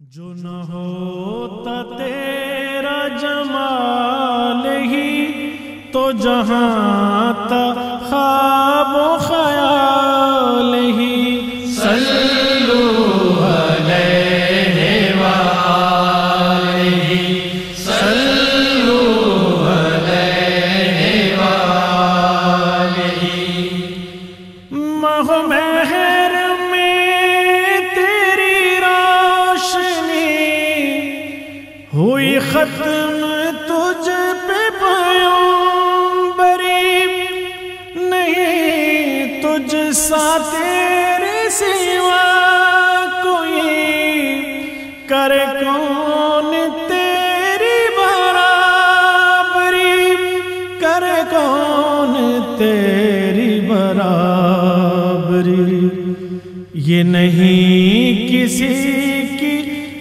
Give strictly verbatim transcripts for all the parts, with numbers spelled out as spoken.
جو نہ ہوتا تیرا جمال ہی تو جہاں تا خواب و خیال ہی صلو علیہ وآلہ صلو علیہ وآلہ ماہ مہر میں تیری روشنی ہوئی ختم تجھ پہ پیغمبری نہیں تجھ سا تیرے سوا کوئی کرے کون تیری برابری کرے کون تیری برابری یہ نہیں کسی کی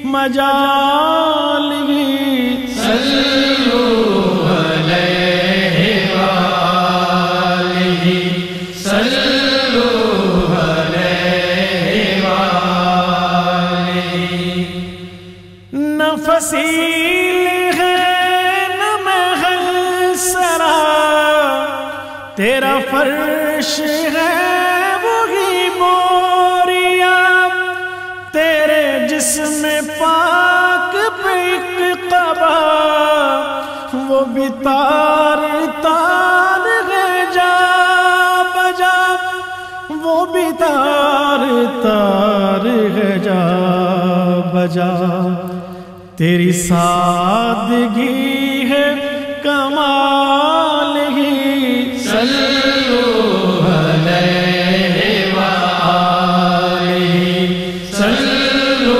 مجال ہی صلو علیہ وآلہ صلو علیہ وآلہ نہ فصیل ہے نہ محل سرا تیرا فرش ہے وہی موریا تیرے جسم پاک پہ ایک قبا وہ بھی تار تار ہے جا بجا وہ بھی تار تار ہے جا بجا تیری سادگی ہے کمال ہی صلو علیہ وآلہ صلو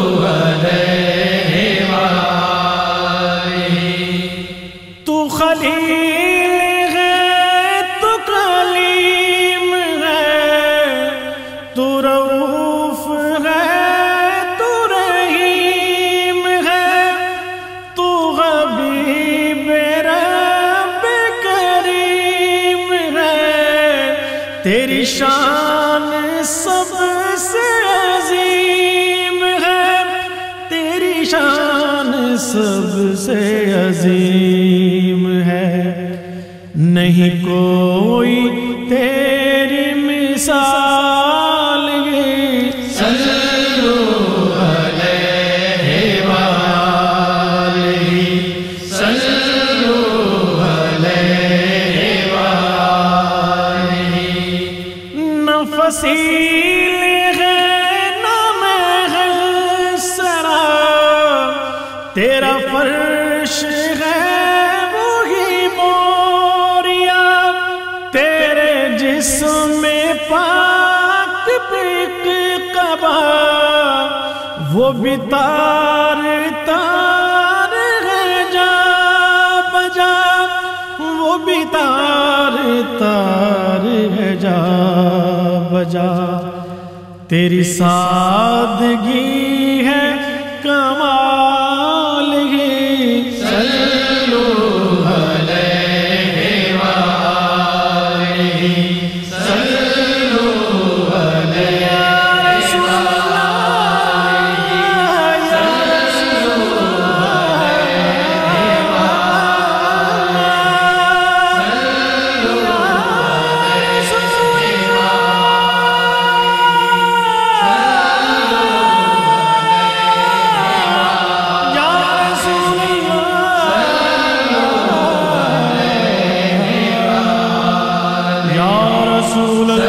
علیہ وآلہ تو خلیل ہے تو کلیم ہے تو رؤوف ہے تو رحیم ہے تو حبیب رب کریم ہے تیری شان سب سے عظیم ہے تیری شان سب سے عظیم ہے نہیں کوئی تیری مثال ہی صلو علیہ وآلہ صلو علیہ وآلہ نہ فصیل ہے نہ محل سرا تیرا فرش ہے وہی موریا تیرے جسم پاک پہ ایک قبا وہ بھی تار تار ہے جا بجا وہ بھی تار تار ہے جا بجا تیری سادگی ہے کمال ہی صلو علیہ وآلہ صلو علیہ رسول